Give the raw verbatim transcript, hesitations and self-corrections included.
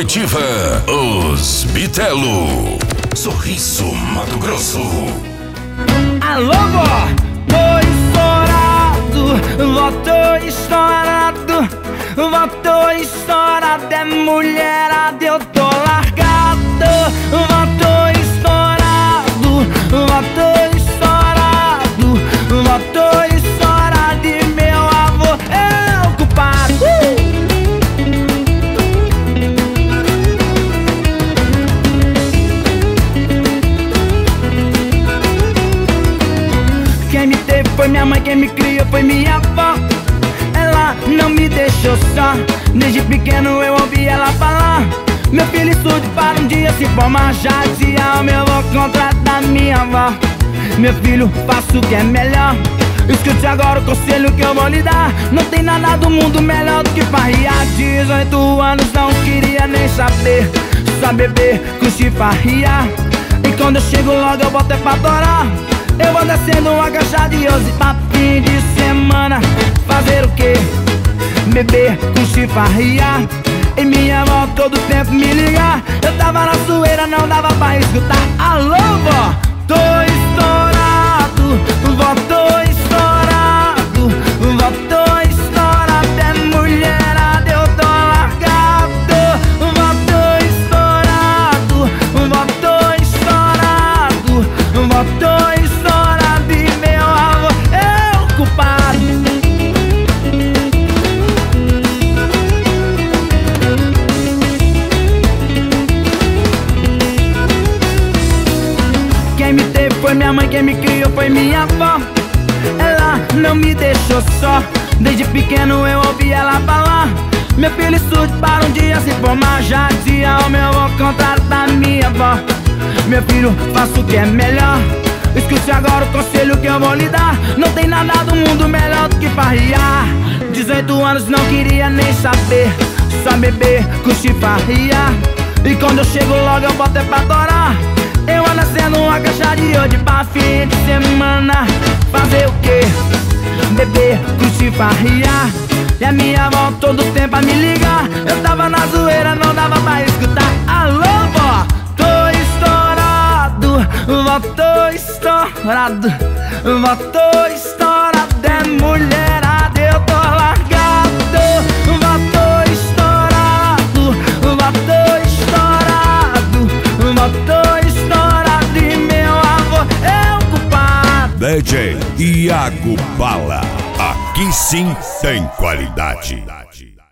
Coletiva Os Bitelo. Sorriso, Mato Grosso. Alô, vó, tô estourado, vó, tô estourado, vó, tô estourado, é mulherada, eu tô largado, vó, tô estourado, vó, tô estourado, vó, tô estourado, e meu avô é o culpado. Quem me teve foi minha mãe, quem me criou foi minha avó. Ela não me deixou só, desde pequeno eu ouvi ela falar: meu filho estude para um dia se formar. Já dizia o meu avô, contrata minha avó. Meu filho, faça o que é melhor. Escute agora o conselho que eu vou lhe dar. Não tem nada do mundo melhor do que farriar. Dezoito anos não queria nem saber, só beber, curtir, farriar. E quando eu chego logo eu boto é pra adorar. Eu vou descendo uma caixa de hoje pra fim de semana. Fazer o quê? Beber, curtir, farriar. E minha avó todo tempo me ligar. Eu tava na zoeira, não dava pra escutar. Alô, vó, tô estourado, vó, tô estourado, vó, tô estourado, é mulherada, eu tô largado, vó, tô estourado, vó, tô estourado, vó, tô estourado, e meu avô é o culpado. Quem me teve foi minha mãe, quem me criou foi minha avó. Ela não me deixou só, desde pequeno eu ouvi ela falar: meu filho estude para um dia se formar. Já dizia o meu avô, contrata minha avó. Meu filho, faça o que é melhor. Escute agora o conselho que eu vou lhe dar. Não tem nada do mundo melhor do que farriar. Dezoito anos não queria nem saber, só beber, curtir, farriar. E quando eu chego logo eu boto é pra adorar. Eu ando sendo uma caixa de hoje pra fim de semana. Fazer o quê? Beber, curtir, farriar. E a minha avó todo tempo a me ligar. Eu tava na zoeira, não dava pra escutar. Alô, vó, tô estourado, vó, tô estourado, vó, tô estourado, é mulherada, eu tô largado, vó, tô estourado, vó, tô estourado, vó, tô estourado, e meu avô é o culpado. D J Iago Bala. Aqui sim tem qualidade.